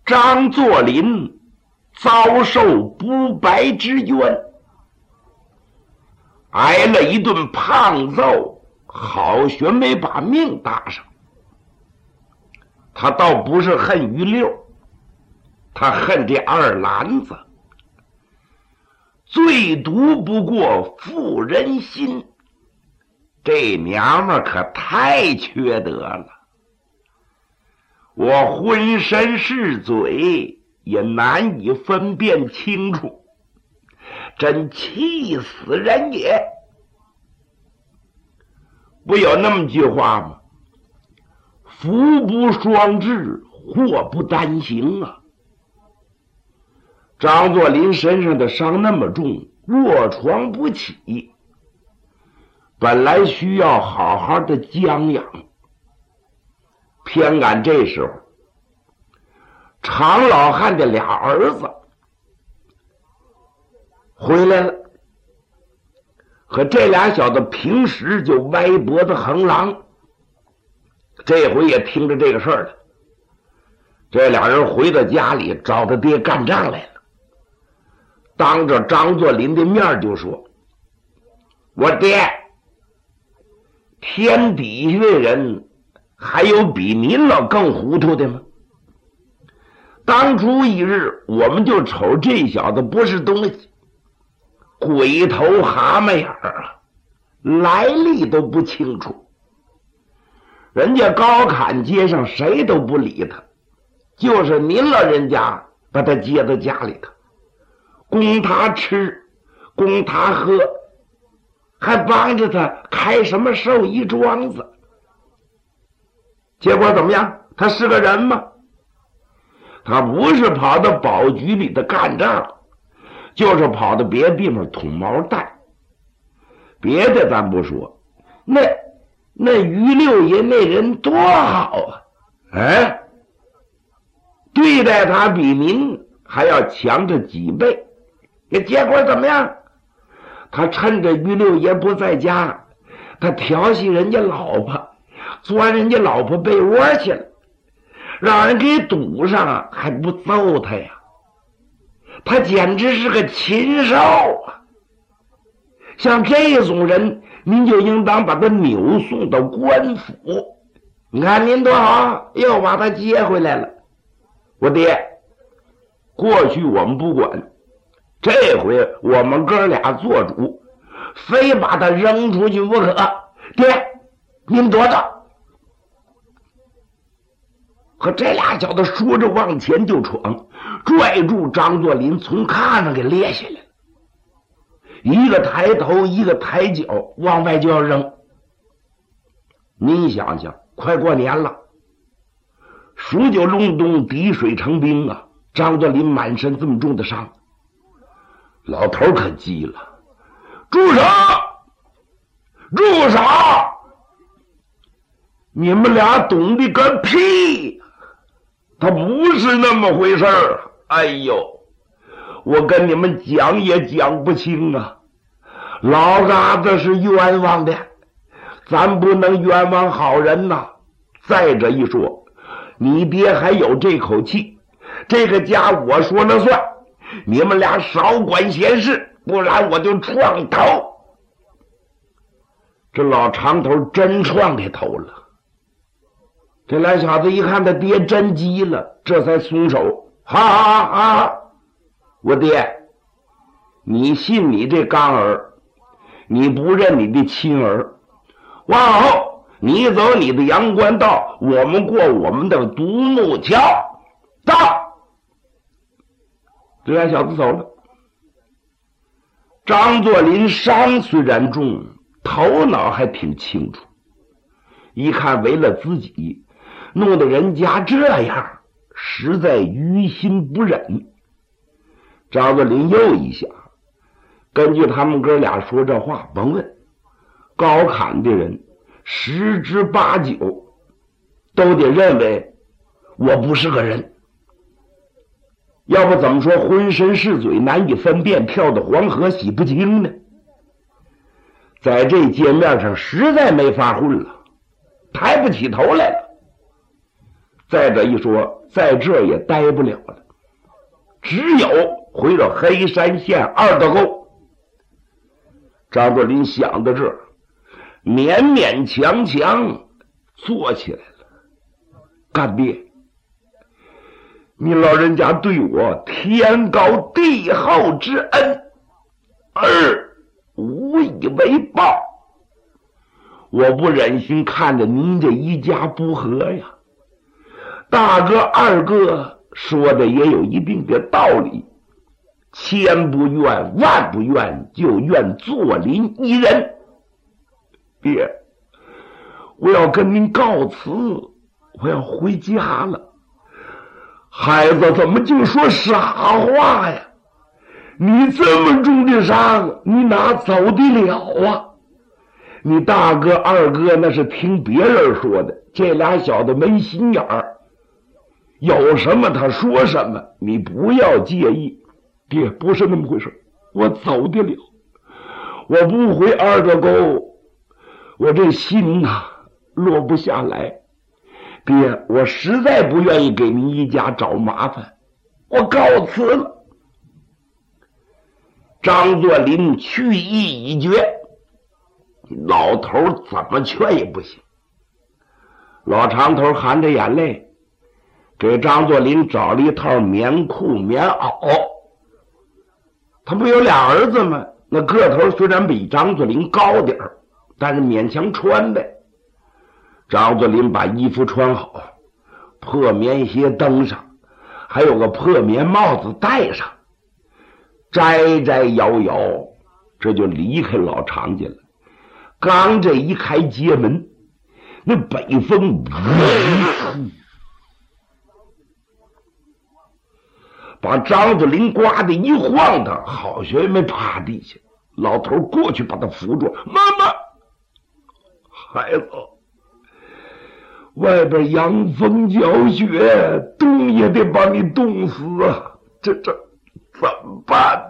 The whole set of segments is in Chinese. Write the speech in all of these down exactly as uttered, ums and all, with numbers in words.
张作霖遭受不白之冤，挨了一顿胖揍，好悬没把命搭上。他倒不是恨于六，他恨这二篮子。最毒不过妇人心，这娘们可太缺德了。我浑身是嘴，也难以分辨清楚，真气死人也。不有那么句话吗？福不双至，祸不单行啊。张作霖身上的伤那么重，卧床不起，本来需要好好的将养，偏赶这时候常老汉的俩儿子回来了，和这俩小子平时就歪脖子横狼，这回也听着这个事儿了。这俩人回到家里找他爹干仗来了，当着张作霖的面就说：我爹，天底下的人还有比您老更糊涂的吗？当初一日我们就瞅这小子不是东西，鬼头蛤蟆眼儿啊，来历都不清楚。人家高坎街上谁都不理他，就是您老人家把他接到家里头，供他吃，供他喝，还帮着他开什么寿衣庄子。结果怎么样？他是个人吗？他不是跑到保局里的干仗，就是跑到别地方捅毛蛋。别的咱不说，那那于六爷那人多好啊！哎，对待他比您还要强着几倍。结果怎么样？他趁着于六爷不在家，他调戏人家老婆，钻人家老婆被窝去了，让人给堵上，还不揍他呀？他简直是个禽兽啊！像这种人，您就应当把他扭送到官府。你看您多好，又把他接回来了。我爹，过去我们不管，这回我们哥俩做主，非把他扔出去不可。爹，您多大？和这俩小子说着往前就闯，拽住张作霖从炕上给列下来了，一个抬头一个抬脚往外就要扔。您想想，快过年了，数九隆冬，滴水成冰啊！张作霖满身这么重的伤，老头可急了：住手！住手！你们俩懂得个屁！他不是那么回事儿。哎呦，我跟你们讲也讲不清啊！老嘎子是冤枉的，咱不能冤枉好人呐。再者一说，你爹还有这口气，这个家我说了算，你们俩少管闲事，不然我就撞头。这老长头真撞给头了。这俩小子一看他爹真急了，这才松手。哈哈哈！我爹，你信你这干儿，你不认你的亲儿。往后你走你的阳关道，我们过我们的独木桥。到！这俩小子走了。张作霖伤虽然重，头脑还挺清楚，一看为了自己弄得人家这样，实在于心不忍。张作霖又一想，根据他们哥俩说这话，甭问，高坎的人十之八九都得认为我不是个人，要不怎么说浑身是嘴难以分辨，跳到黄河洗不清呢？在这街面上实在没法混了，抬不起头来了。 再者一说，在这也待不了了，只有回到黑山县二道沟。张作霖想到这儿，勉勉强强坐起来了。干爹，你老人家对我天高地厚之恩，儿无以为报，我不忍心看着您这一家不和呀。大哥二哥说的也有一定的道理，千不愿万不愿，就愿作霖一人。爹，我要跟您告辞，我要回家了。孩子怎么就说傻话呀？你这么重的伤，你哪走得了啊？你大哥二哥那是听别人说的，这俩小子没心眼儿，有什么他说什么，你不要介意。爹，不是那么回事，我走得了，我不回二道沟，我这心呐、啊、落不下来。爹，我实在不愿意给您一家找麻烦，我告辞了。张作霖去意已决，老头怎么劝也不行。老长头含着眼泪给张作霖找了一套棉裤棉袄。他不有俩儿子吗？那个头虽然比张作霖高点儿，但是勉强穿的。张作霖把衣服穿好，破棉鞋登上，还有个破棉帽子戴上，摘摘摇摇，这就离开老常家了。刚这一开街门，那北风把张作霖刮得一晃荡，好学没趴地下。老头过去把他扶住，妈妈，孩子，外边阳风搅雪，冻也得把你冻死啊！这这怎么办？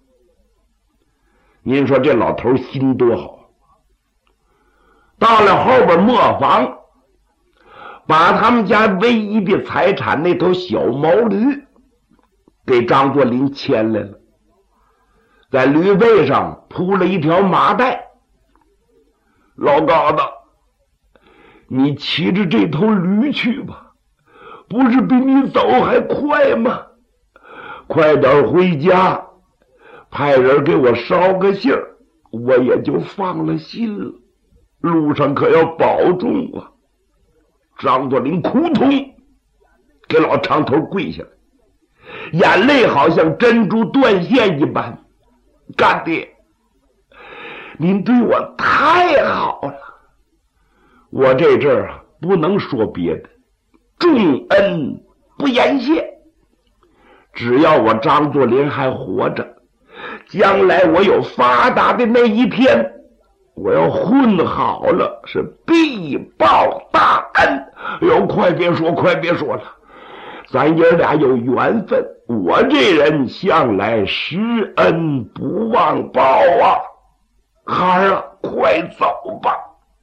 您说这老头心多好。到了后边磨坊，把他们家唯一的财产那头小毛驴给张作霖牵来了，在驴背上铺了一条麻袋。老高子，你骑着这头驴去吧，不是比你走还快吗？快点回家，派人给我捎个信儿，我也就放了心了。路上可要保重啊！张作霖扑通给老长头跪下来，眼泪好像珍珠断线一般。干爹，您对我太好了，我这阵儿啊不能说别的，重恩不言谢。只要我张作霖还活着，将来我有发达的那一天，我要混好了，是必报大恩。哎呦，快别说，快别说了，咱爷俩有缘分，我这人向来施恩不忘报啊！孩儿啊，快走吧。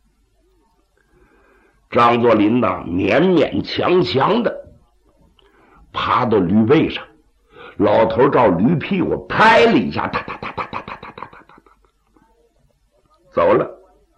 张作霖呢，勉勉强强的爬到驴背上，老头照驴屁股拍了一下，哒哒哒哒哒哒哒哒哒哒，走了。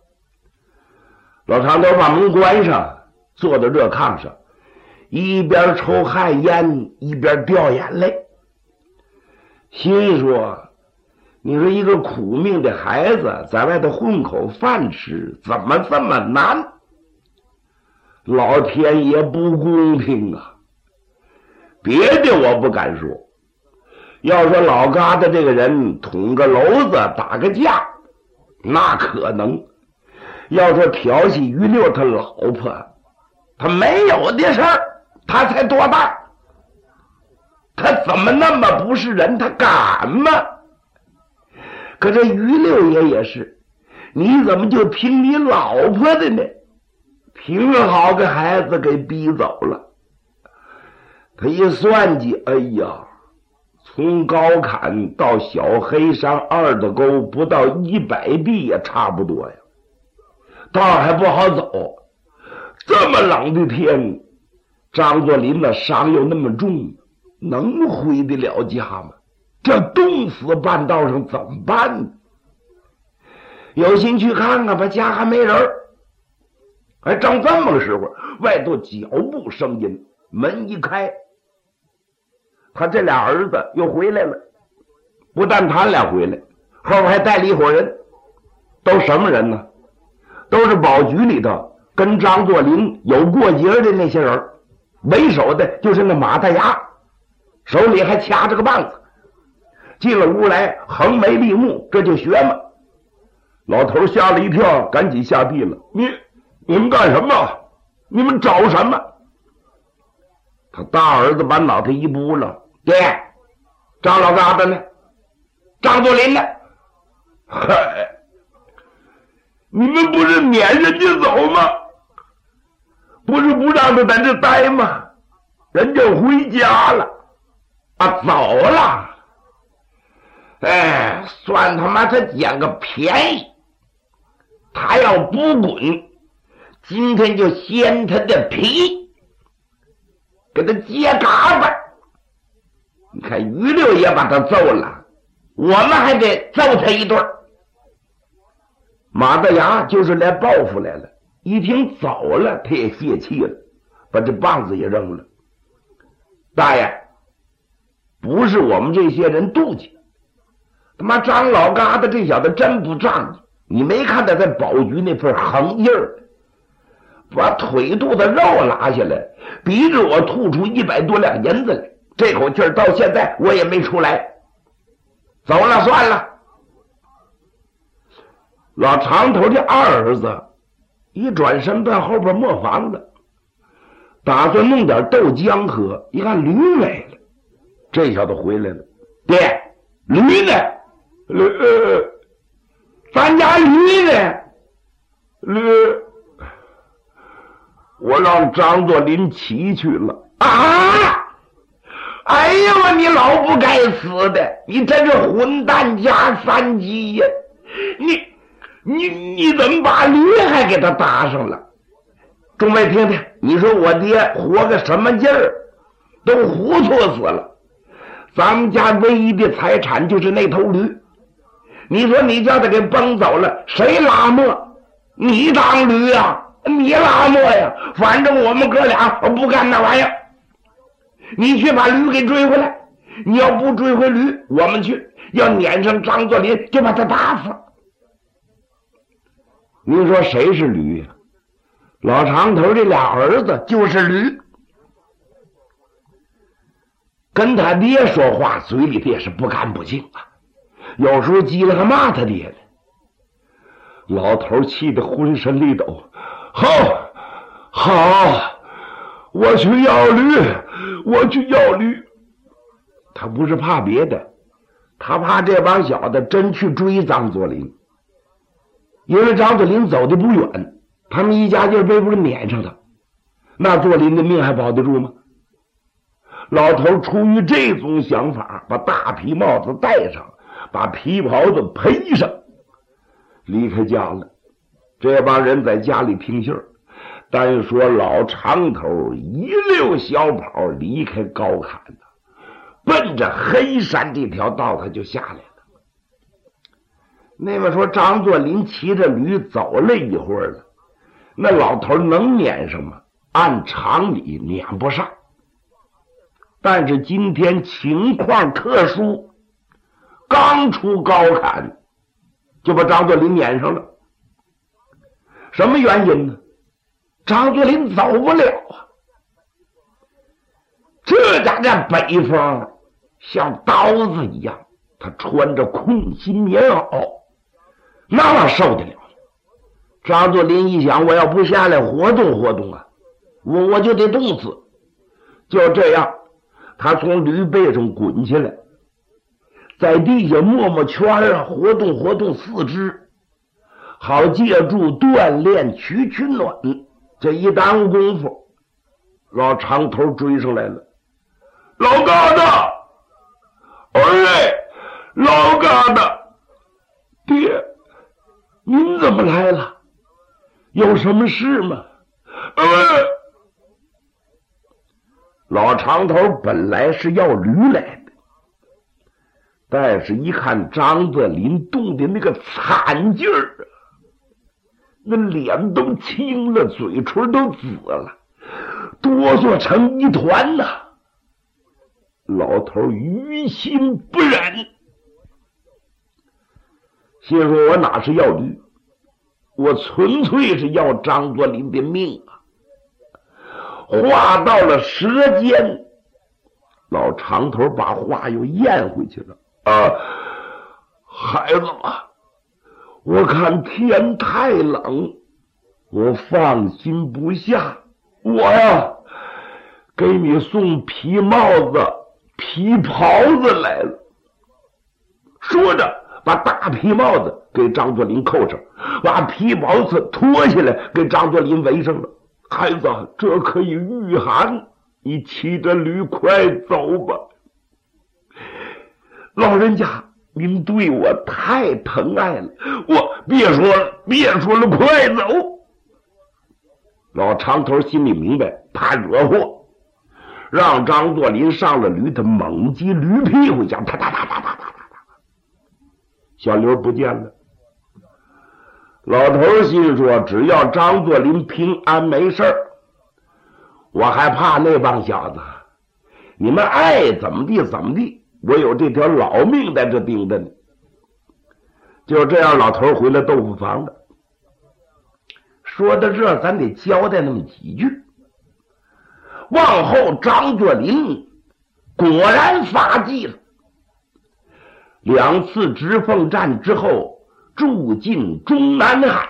老长头把门关上，坐在热炕上，一边抽旱烟一边掉眼泪，心说你说一个苦命的孩子在外头混口饭吃，怎么这么难？老天爷不公平啊！别的我不敢说，要说老疙瘩这个人捅个篓子打个架，那可能。要说调戏于六他老婆，他没有的事儿，他才多大，他怎么那么不是人，他敢吗？可这于六爷也是，你怎么就听你老婆的呢？挺好个孩子给逼走了。他一算计，哎呀，从高坎到小黑山二道沟不到一百臂也差不多呀，道还不好走，这么冷的天， 张作霖的伤又那么重，能回得了家吗？这冻死半道上怎么办呢？有心去看看吧，家还没人。还正这么个时候，外头脚步声音，门一开，他这俩儿子又回来了。不但他俩回来，后边还带了一伙人。都什么人呢？都是保局里头跟张作霖有过节的那些人，为首的就是那马大牙，手里还掐着个棒子。进了屋来，横眉立目，这就学嘛。老头吓了一跳，赶紧下地了。你你们干什么？你们找什么？他大儿子把脑袋一拨了，爹，张老疙瘩呢？张作霖呢？嗨，你们不是撵人家走吗？不是不让他在这待吗？人家回家了啊，走了。哎，算他妈他捡个便宜，他要不滚，今天就掀他的皮，给他揭嘎巴。你看于六爷把他揍了，我们还得揍他一顿。马大牙就是来报复来了，一听走了，他也泄气了，把这棒子也扔了。大爷，不是我们这些人妒忌，他妈张老疙瘩这小子真不仗义，你没看他在保局那份横印儿，把腿肚子肉拉下来，逼着我吐出一百多两银子来，这口气儿到现在我也没出来。走了算了。老长头的二儿子一转身奔后边磨房了，打算弄点豆浆喝，一看驴没了，这小子回来了。爹，驴呢？驴，呃，咱家驴呢？驴，我让张作霖骑去了。啊！哎呦，你老不该死的，你真是混蛋加三级呀！你你你怎么把驴还给他搭上了？众位听听，你说我爹活个什么劲儿，都糊涂死了。咱们家唯一的财产就是那头驴，你说你叫他给崩走了，谁拉磨？你当驴啊？你拉磨呀？反正我们哥俩不干那玩意儿。你去把驴给追回来，你要不追回驴，我们去，要撵上张作霖就把他打死。您说谁是驴呀？老长头这俩儿子就是驴。跟他爹说话，嘴里也是不干不净啊，有时候急了还骂他爹呢。老头气得浑身力抖，好，好，我去要驴，我去要驴。他不是怕别的，他怕这帮小子真去追张作霖，因为张作霖走的不远，他们一家劲被不是撵上他，那作霖的命还保得住吗？老头出于这种想法，把大皮帽子戴上，把皮袍子披上，离开家了。这帮人在家里听信儿，单说老长头一溜小跑离开高坎了，奔着黑山这条道他就下来了。那么说张作霖骑着驴走了一会儿了，那老头能撵上吗？按常理撵不上。但是今天情况特殊，刚出高坎就把张作霖撵上了。什么原因呢？张作霖走不了啊！这家这北风像刀子一样，他穿着空心棉袄，那哪受得了？张作霖一想，我要不下来活动活动啊，我我就得冻死。就这样，他从驴背上滚下来，在地下摸摸圈啊，活动活动四肢，好借助锻炼取取暖。这一耽误功夫，老长头追上来了。老疙瘩，哎，老疙瘩，爹，您怎么来了？有什么事吗？呃， 老长头本来是要驴来的，但是一看张作霖冻的那个惨劲儿，那脸都青了，嘴唇都紫了，哆嗦成一团呐、啊。老头于心不忍，心说我哪是要驴，我纯粹是要张作霖的命啊。话到了舌尖，老长头把话又咽回去了。啊，孩子啊，我看天太冷，我放心不下，我呀给你送皮帽子皮袍子来了。说着把大皮帽子给张作霖扣上，把皮袍子脱下来给张作霖围上了。孩子，这可以御寒，你骑着驴快走吧。老人家您对我太疼爱了，我别说了别说了，快走。老长头心里明白怕惹祸，让张作霖上了驴，他猛击驴屁股下，啪啪啪啪啪啪啪，小刘不见了。老头心说，只要张作霖平安没事儿，我还怕那帮小子，你们爱怎么地怎么地，我有这条老命在这盯着呢。就这样，老头回了豆腐房了。说到这，咱得交代那么几句。往后张作霖果然发迹了，两次直奉战之后驻进中南海，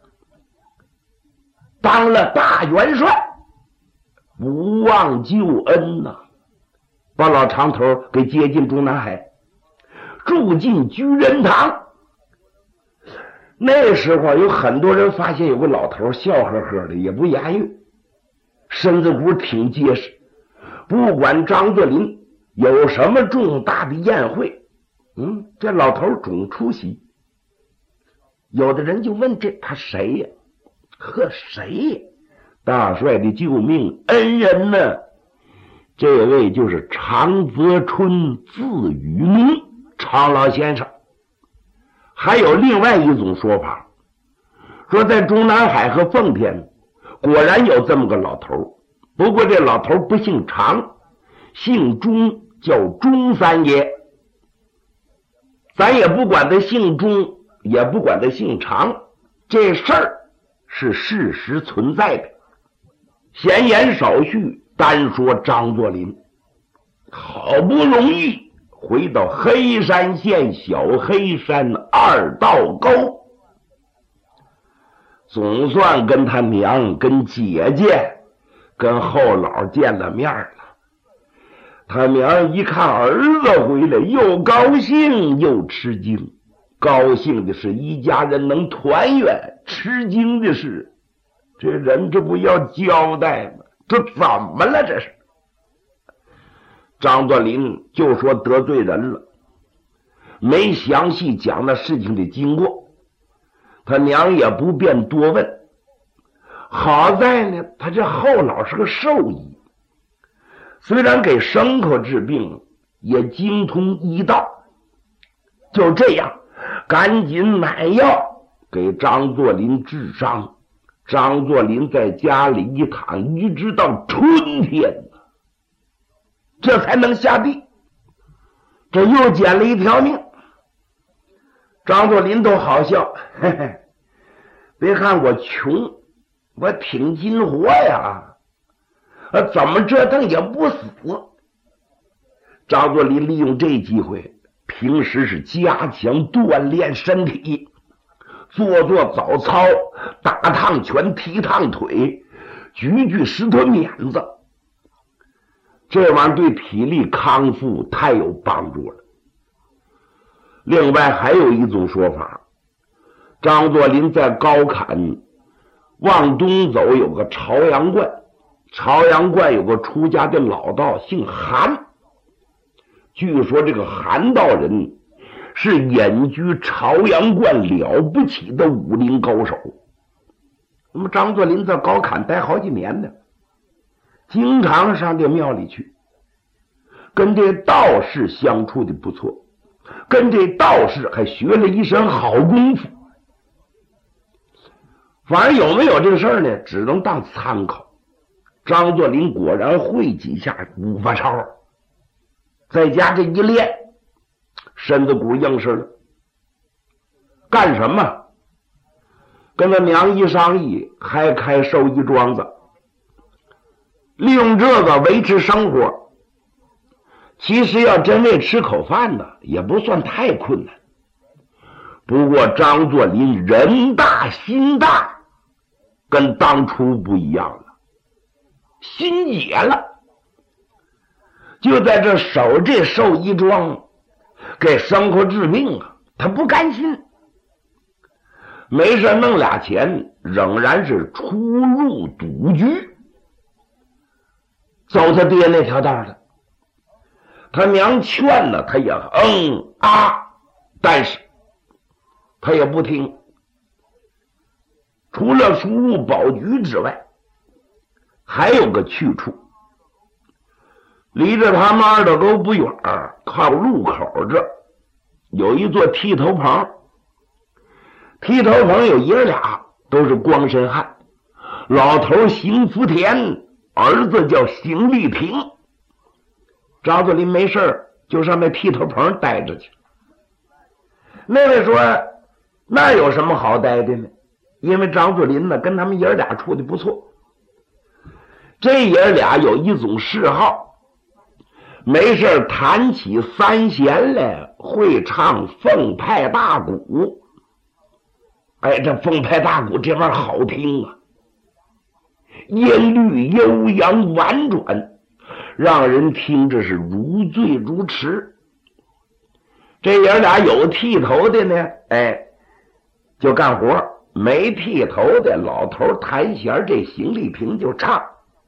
当了大元帅，不忘旧恩呐、啊，把老长头给接进中南海，住进居仁堂。那时候有很多人发现有个老头笑呵呵的，也不言语，身子骨挺结实，不管张作霖有什么重大的宴会，嗯，这老头总出席。有的人就问，这他谁呀？呵，谁呀？大帅的救命恩人呢？这位就是常泽春字雨农常老先生。还有另外一种说法，说在中南海和奉天果然有这么个老头，不过这老头不姓常，姓钟，叫钟三爷。咱也不管他姓钟，也不管他姓常，这事儿是事实存在的。闲言少叙，单说张作霖好不容易回到黑山县小黑山二道沟，总算跟他娘跟姐姐跟后老见了面了。他娘一看儿子回来，又高兴又吃惊。高兴的是一家人能团圆，吃惊的是这人这不要交代吗？这怎么了？这是张作霖就说得罪人了，没详细讲那事情的经过，他娘也不便多问。好在呢，他这后老是个兽医，虽然给牲口治病，也精通医道。就这样赶紧买药给张作霖治伤。张作霖在家里一躺，一直到春天这才能下地，这又捡了一条命。张作霖都好笑，嘿嘿，别看我穷，我挺筋活呀，啊，怎么折腾也不死。张作霖利用这机会，平时是加强锻炼身体，做做早操，打趟拳，踢趟腿，举举石头碾子，这玩意儿对体力康复太有帮助了。另外还有一种说法，张作霖在高坎往东走有个朝阳观，朝阳观有个出家的老道姓韩，据说这个韩道人是隐居朝阳观了不起的武林高手。那么张作霖在高坎待好几年呢， 经常上这庙里去，跟这道士相处的不错，跟这道士还学了一身好功夫。反正有没有这个事儿呢，只能当参考。张作霖果然会几下五法超，在家这一练，身子骨硬实了。干什么？跟他娘一商议，还开寿衣庄子，利用这个维持生活。其实要真为吃口饭呢，也不算太困难。不过张作霖人大心大，跟当初不一样了，心野了。就在这守这寿衣庄，给生活治病啊，他不甘心。没事弄俩钱，仍然是出入赌局，走他爹那条道了。他娘劝了，他也嗯啊，但是他也不听。除了出入宝局之外，还有个去处，离着他们二道沟不远，靠路口这有一座剃头棚。剃头棚有爷俩，都是光身汉，老头邢福田，儿子叫邢立平。张作霖没事就上那剃头棚待着去。那位说那有什么好待的呢？因为张作霖呢跟他们爷俩处的不错。这爷俩有一种嗜好，没事弹起三弦来，会唱凤派大鼓。哎，这凤派大鼓这玩意儿好听啊，音律悠扬婉转，让人听着是如醉如痴。这爷俩有剃头的呢，哎，就干活；没剃头的，老头弹弦，这邢立平就唱。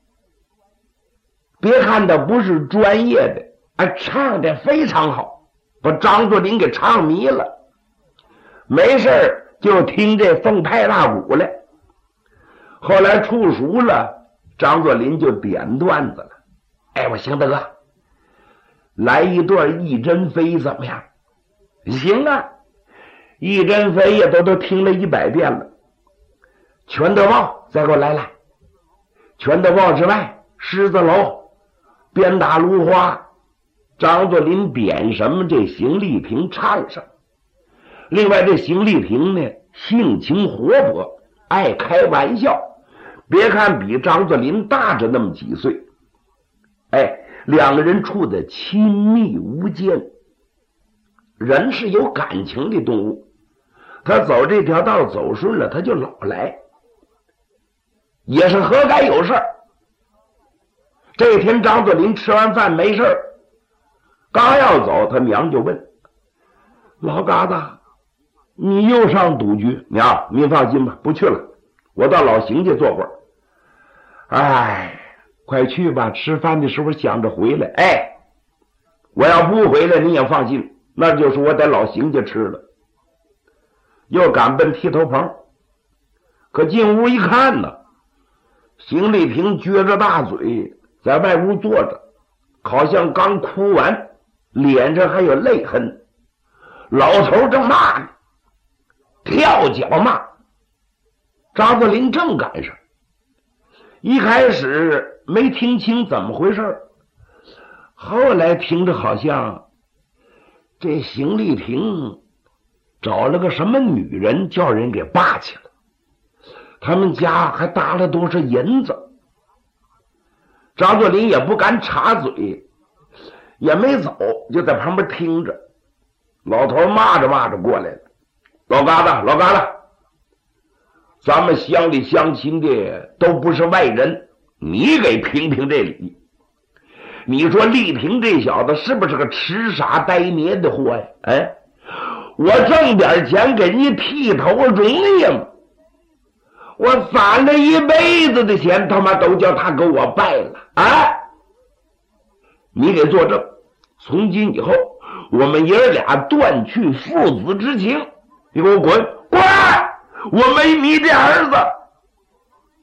别看他不是专业的，哎，唱的非常好，把张作霖给唱迷了。没事就听这凤派大鼓来。后来处熟了，张作霖就点段子了。哎，我邢大哥，来一段一针飞怎么样？行啊，一针飞也都都听了一百遍了。全德报再给我来来。全德报之外，狮子楼、鞭打芦花，张作霖点什么，这邢立平唱上。另外这邢立平呢，性情活泼，爱开玩笑。别看比张作霖大着那么几岁，哎，两个人处得亲密无间。人是有感情的动物，他走这条道走顺了，他就老来，也是何该有事。这天张作霖吃完饭没事，刚要走，他娘就问：老嘎子，你又上赌局？娘，您放心吧，不去了，我到老邢家坐会儿。哎，快去吧，吃饭的时候想着回来。哎，我要不回来你也放心，那就是我在老邢家吃了。又赶奔剃头棚，可进屋一看呢，邢立平撅着大嘴在外屋坐着，好像刚哭完，脸上还有泪痕。老头正骂呢，跳脚骂。张作霖正赶上，一开始没听清怎么回事，后来听着好像这邢立平找了个什么女人，叫人给扒去了，他们家还搭了多少银子。张作霖也不敢插嘴，也没走，就在旁边听着。老头骂着骂着过来了：老嘎子，老嘎子，咱们乡里乡亲的都不是外人，你给评评这理。你说立平这小子是不是个痴傻呆捏的货呀？哎，我挣点钱给你剃头容易吗？我攒了一辈子的钱，他妈都叫他给我败了啊！你给作证，从今以后我们爷俩断去父子之情。你给我滚滚！我没你这儿子。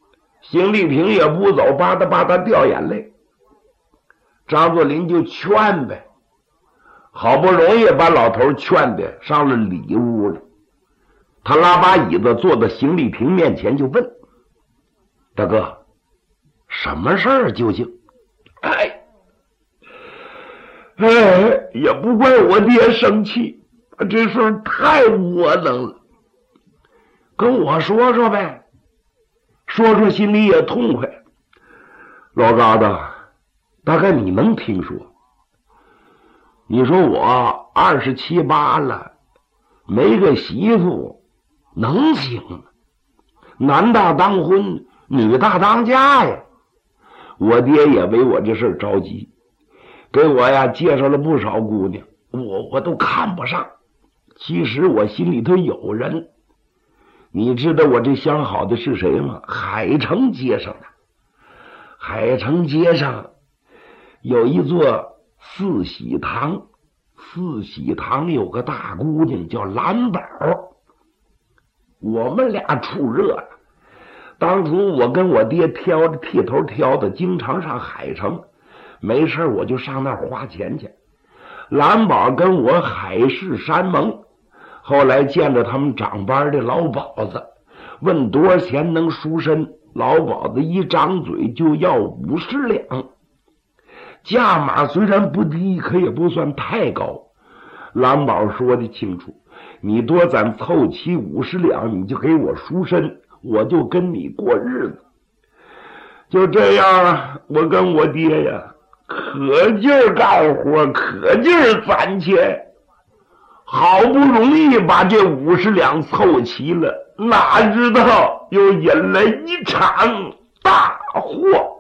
邢丽萍也不走，吧嗒吧嗒掉眼泪。张作霖就劝呗，好不容易把老头劝的上了里屋了。他拉把椅子坐到邢丽萍面前，就问：大哥，什么事儿究竟？哎，哎，也不怪我爹生气，这事儿太窝囊了。跟我说说呗，说说心里也痛快。老疙瘩，大概你能听说。你说我二十七八了，没个媳妇，能行吗？男大当婚，女大当嫁呀。我爹也为我这事着急，给我呀介绍了不少姑娘，我我都看不上。其实我心里头有人。你知道我这相好的是谁吗？海城街上的。海城街上有一座四喜堂，四喜堂有个大姑娘叫蓝宝，我们俩处热了。当初我跟我爹挑着剃头挑的，经常上海城，没事我就上那儿花钱去。蓝宝跟我海誓山盟，后来见着他们长班的老鸨子，问多少钱能赎身，老鸨子一张嘴就要五十两，价码虽然不低，可也不算太高。蓝宝说的清楚，你多攒凑齐五十两，你就给我赎身，我就跟你过日子。就这样，我跟我爹呀，可劲儿干活，可劲儿攒钱，好不容易把这五十两凑齐了，哪知道又引来一场大祸。